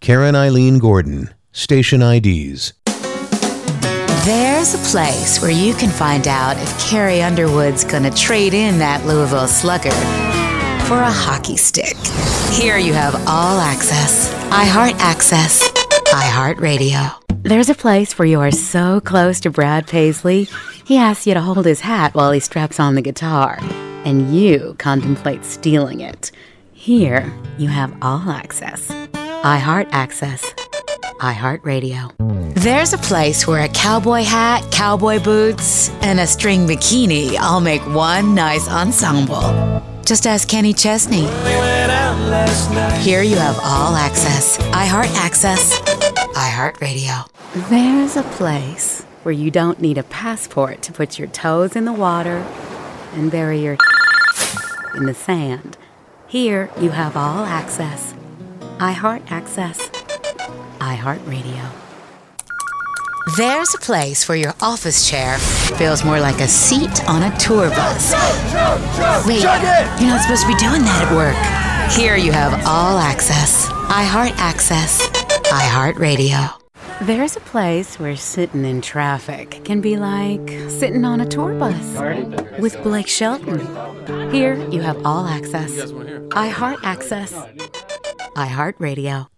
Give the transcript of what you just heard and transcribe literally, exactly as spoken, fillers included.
Karen Eileen Gordon, Station I Ds. There's a place where you can find out if Carrie Underwood's gonna trade in that Louisville Slugger for a hockey stick. Here you have all access. iHeart Access. iHeartRadio. There's a place where you are so close to Brad Paisley, he asks you to hold his hat while he straps on the guitar, and you contemplate stealing it. Here you have all access. iHeart Access. iHeartRadio. There's a place where a cowboy hat, cowboy boots, and a string bikini all make one nice ensemble. Just ask Kenny Chesney. Here you have all access. iHeart Access. iHeartRadio. There's a place where you don't need a passport to put your toes in the water and bury your in the sand. Here you have all access. iHeart Access. iHeartRadio. There's a place where your office chair feels more like a seat on a tour bus. Wait, you're not supposed to be doing that at work. Here you have all access. iHeart Access. iHeartRadio. There's a place where sitting in traffic can be like sitting on a tour bus with Blake Shelton. Here you have all access. iHeart Access. iHeartRadio.